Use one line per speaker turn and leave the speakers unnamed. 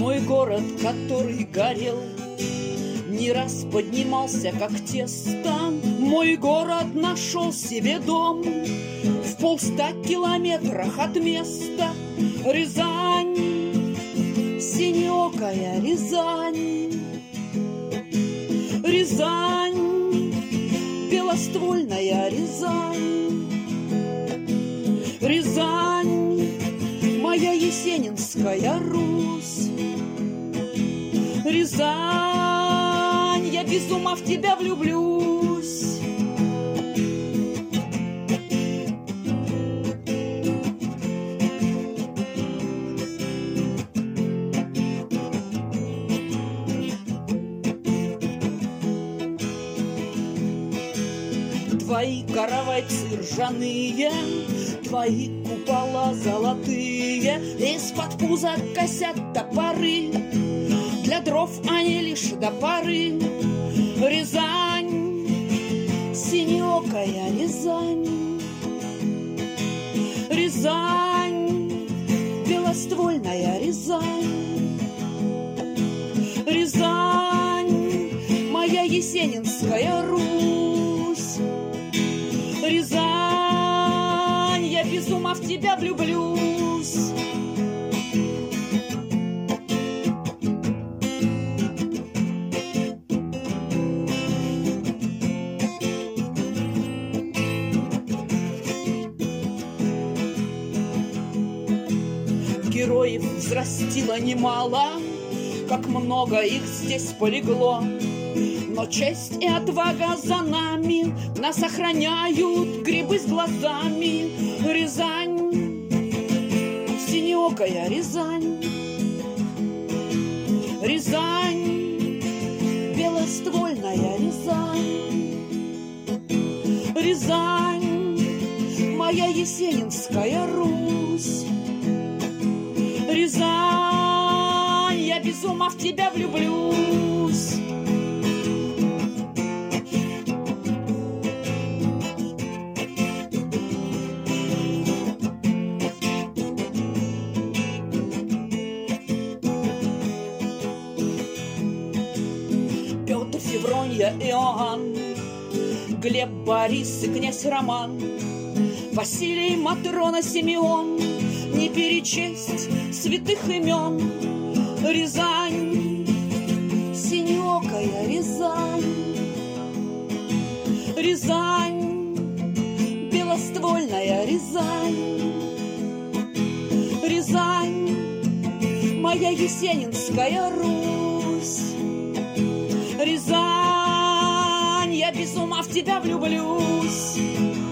Мой город, который горел, не раз поднимался, как тесто. Мой город нашел себе дом в 100 километрах от места. Рязань, синеокая Рязань, Рязань, белоствольная Рязань, Рязань, моя Есенинская Русь, Рязань, я без ума в тебя влюблюсь. Твои кровати ржаные, твои купола золотые, из-под пуза косят топоры, для дров они лишь до поры. Рязань, синеокая Рязань, Рязань, белоствольная Рязань, Рязань, моя Есенинская Русь, Рязань, я без ума в тебя влюблюсь. Героев взрастило немало, как много их здесь полегло. Но честь и отвага за нами, нас охраняют грибы с глазами. Рязань, синеокая Рязань, Рязань, белоствольная Рязань, Рязань, моя Есенинская Русь, Рязань, я без ума в тебя влюблюсь. Петр, Февронья, Иоанн, Глеб, Борис и князь Роман, Василий, Матрона, Симеон, не перечесть святых имен. Рязань, синеокая Рязань, Рязань, белоствольная Рязань, Рязань, моя Есенинская Русь, Рязань, я без ума в тебя влюблюсь.